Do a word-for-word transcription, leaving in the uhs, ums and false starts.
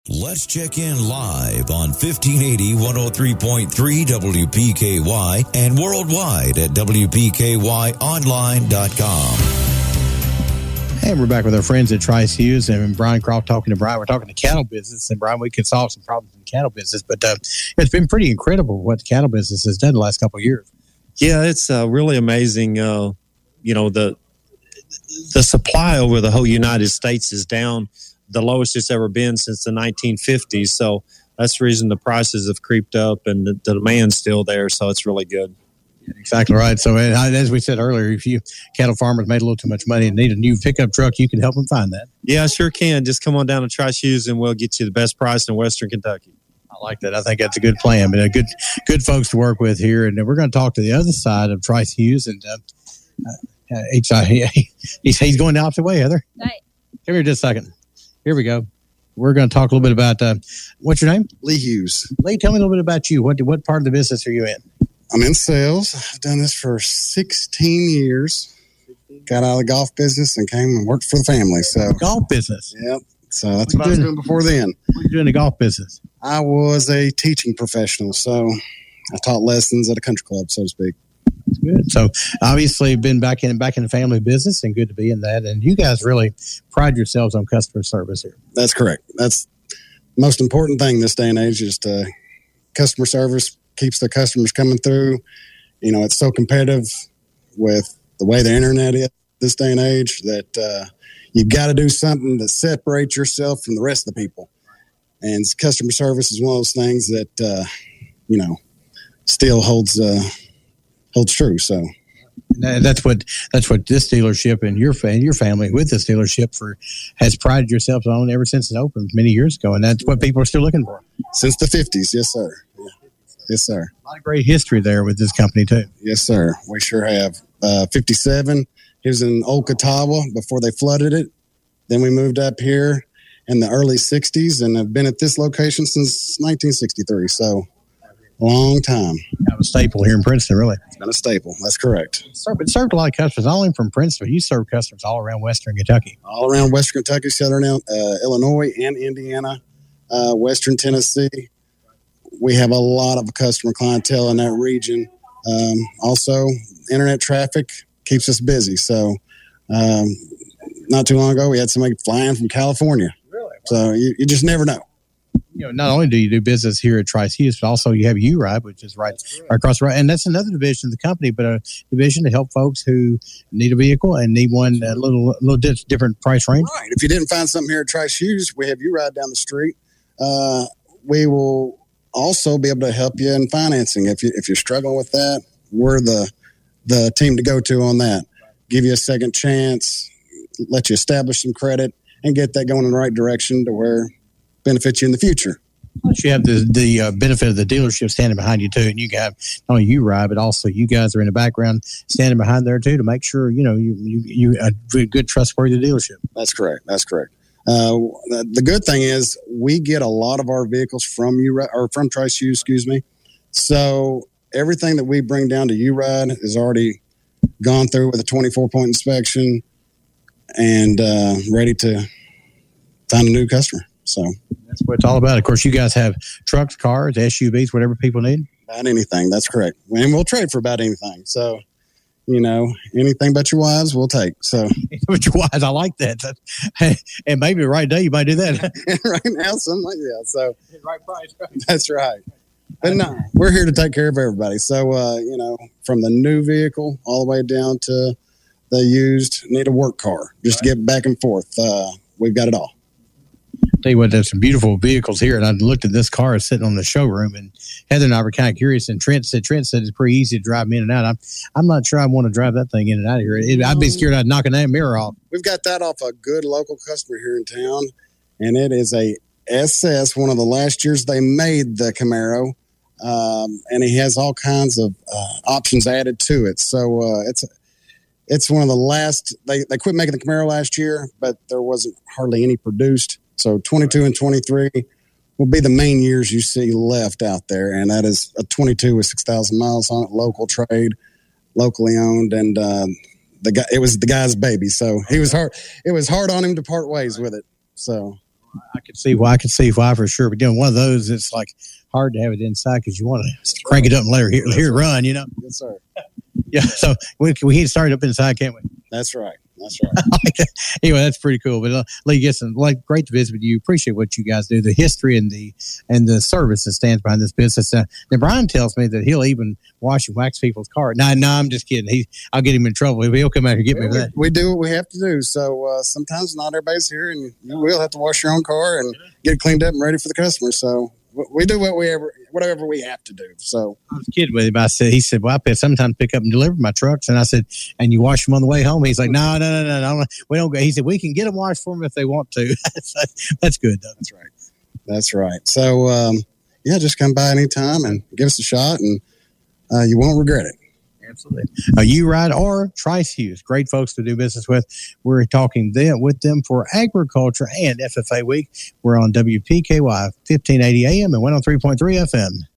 Let's check in live on fifteen eighty, one oh three point three W P K Y and worldwide at W P K Y online dot com. And we're back with our friends at Trice Hughes and Brian Croft talking to Brian. We're talking to cattle business, and Brian, we can solve some problems in the cattle business, but uh, it's been pretty incredible what the cattle business has done the last couple of years. Yeah, it's uh, really amazing. Uh, you know, the the supply over the whole United States is down the lowest it's ever been since the nineteen fifties. So that's the reason the prices have creeped up and the, the demand's still there. So it's really good. Exactly right. So as we said earlier, if you cattle farmers made a little too much money and need a new pickup truck, you can help them find that. Yeah, I sure can. Just come on down to Trice Hughes and we'll get you the best price in Western Kentucky. I like that. I think that's a good plan, but a good, good folks to work with here. And we're going to talk to the other side of Trice Hughes, and uh, uh, he's, he's, he's going the opposite way, Heather. Right. Come here just a second. Here we go. We're going to talk a little bit about, uh, what's your name? Lee Hughes. Lee, tell me a little bit about you. What what part of the business are you in? I'm in sales. I've done this for sixteen years. Got out of the golf business and came and worked for the family. So golf business? Yep. So that's what, what I was doing before then. What were you doing in the golf business? I was a teaching professional. So I taught lessons at a country club, so to speak. That's good. So obviously been back in back in the family business, and good to be in that. And you guys really pride yourselves on customer service here. That's correct. That's the most important thing this day and age is to customer service keeps the customers coming through. You know, it's so competitive with the way the internet is this day and age that uh, you've got to do something to separate yourself from the rest of the people. And customer service is one of those things that, uh, you know, still holds uh, holds true. So that's what that's what this dealership and your and your family with this dealership for has prided yourselves on ever since it opened many years ago, and that's what people are still looking for since the fifties. Yes, sir. Yeah. Yes, sir. A lot of great history there with this company too. Yes, sir. We sure have. Uh, fifty-seven. It was in Old Catawba before they flooded it. Then we moved up here in the early sixties, and have been at this location since nineteen sixty-three. So. Long time. Kind of a staple here in Princeton, really. It's been a staple. That's correct. It served, it served a lot of customers, not only from Princeton, but you serve customers all around Western Kentucky. All around Western Kentucky, Southern uh, Illinois, and Indiana, uh, Western Tennessee. We have a lot of customer clientele in that region. Um, also, internet traffic keeps us busy. So, um, not too long ago, we had somebody flying from California. Really? So, you, you just never know. You know, not only do you do business here at Trice Hughes, but also you have U-Ride, which is right, right across the road. And that's another division of the company, but a division to help folks who need a vehicle and need one a little little different price range. Right. If you didn't find something here at Trice Hughes, we have U-Ride down the street. Uh, we will also be able to help you in financing. If, you, if you're struggling with that, we're the, the team to go to on that. Give you a second chance, let you establish some credit, and get that going in the right direction to where benefit you in the future. Plus, you have the the uh, benefit of the dealership standing behind you too, and you have not only you ride, but also you guys are in the background standing behind there too to make sure you know you you you a good trustworthy dealership. That's correct. That's correct. Uh, the good thing is we get a lot of our vehicles from you or from Trice Hughes, excuse me. So everything that we bring down to U-Ride is already gone through with a twenty-four point inspection and uh, ready to find a new customer. So that's what it's all about. Of course, you guys have trucks, cars, S U Vs, whatever people need. About anything. That's correct. And we'll trade for about anything. So, you know, anything but your wives we'll take. So, but your wives, I like that. And maybe the right day you might do that. Right now, something like that. So, right price. Right. That's right. But no, we're here to take care of everybody. So, uh, you know, from the new vehicle all the way down to the used, need a work car just right. to get back and forth. Uh, we've got it all. Tell you what, there's some beautiful vehicles here, and I looked at this car sitting on the showroom, and Heather and I were kind of curious, and Trent said Trent said it's pretty easy to drive me in and out. I'm I'm not sure I want to drive that thing in and out of here. It, I'd be scared I'd knock a mirror off. We've got that off a good local customer here in town, and it is a S S, one of the last years they made the Camaro, um, and he has all kinds of uh, options added to it. So uh, it's it's one of the last. They they quit making the Camaro last year, but there wasn't hardly any produced. So twenty-two and twenty-three will be the main years you see left out there. And that is a twenty-two with six thousand miles on it, local trade, locally owned. And uh, the guy, it was the guy's baby. So he was hard. It was hard on him to part ways with it. So I could see why. I could see why for sure. But doing one of those, it's like hard to have it inside because you want to crank it up and let her hear, hear it run. You know. Yes, sir. Yeah. So we we can start up inside, can't we? That's right. That's right. Anyway, that's pretty cool. But uh, Lee Gibson, like, great to visit with you. Appreciate what you guys do, the history and the and the service that stands behind this business. Uh, and Brian tells me that he'll even wash and wax people's car. No, no, I'm just kidding. He, I'll get him in trouble. He'll come out here and get well, me for that. We, we do what we have to do. So uh, sometimes not everybody's here, and you will have to wash your own car and get it cleaned up and ready for the customer. So we do what we ever, whatever we have to do. So I was kidding with him. I said, he said, well, I sometimes pick up and deliver my trucks. And I said, and you wash them on the way home? He's like, no, no, no, no, no. We don't go. He said, we can get them washed for them if they want to. That's good, though. That's right. That's right. So, um, yeah, just come by anytime and give us a shot, and uh, you won't regret it. Absolutely. Uh, you ride or Trice Hughes, great folks to do business with. We're talking them with them for agriculture and F F A week. We're on W P K Y fifteen eighty A M and one oh three point three F M.